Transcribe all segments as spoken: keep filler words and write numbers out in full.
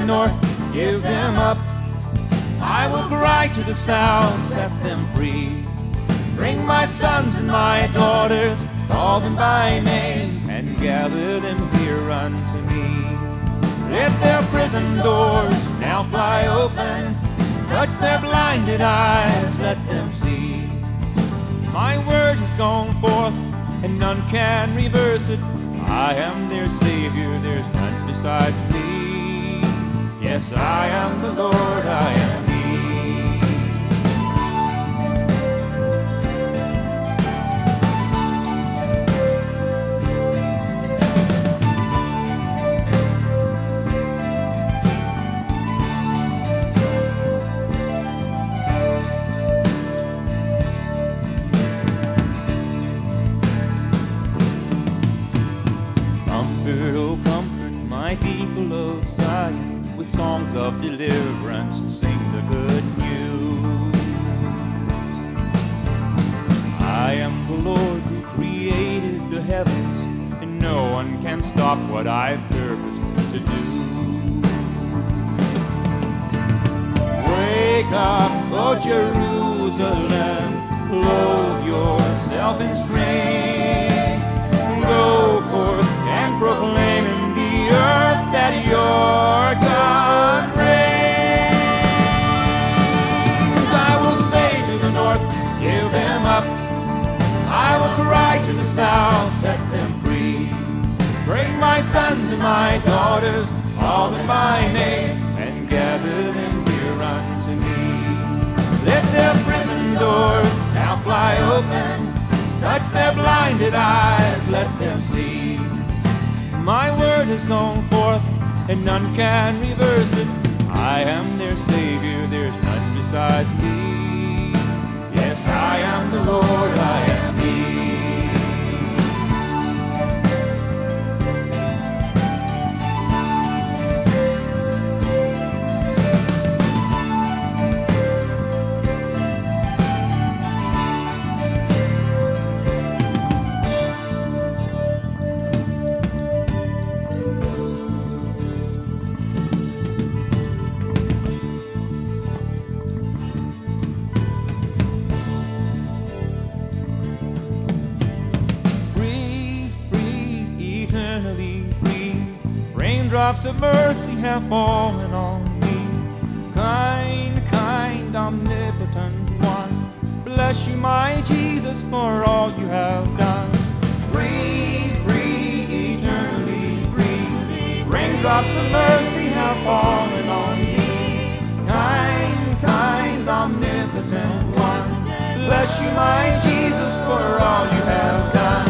the north, give them up. I will cry to the south, set them free. Bring my sons and my daughters, call them by name, and gather them here unto me. Let their prison doors now fly open, touch their blinded eyes, let them see. My word has gone forth, and none can reverse it. I am their Savior, there's none besides me. Yes, I am the Lord, I am He. Comfort, oh comfort my people of Zion, with songs of deliverance and sing the good news. I am the Lord who created the heavens, and no one can stop what I've purposed to do. Wake up, O Jerusalem, clothe yourself in strength, go forth and proclaim in the earth that your God reigns. I will say to the north, give them up. I will cry to the south, set them free. Bring my sons and my daughters, call them by name, and gather them here unto me. Let their prison doors now fly open, touch their blinded eyes, let them see. My word has gone forth, and none can reverse it. I am their Savior, there's none besides me. Yes, I am the Lord, I am He. Raindrops of mercy have fallen on me. Kind, kind, omnipotent one, bless you, my Jesus, for all you have done. Free, free, eternally free. Raindrops of mercy have fallen on me. Kind, kind, omnipotent one, bless you, my Jesus, for all you have done.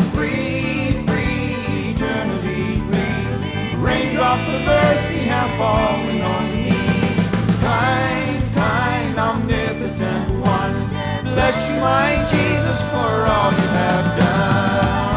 Raindrops of mercy have fallen on me. Kind, kind, omnipotent one, bless you, my Jesus, for all you have done.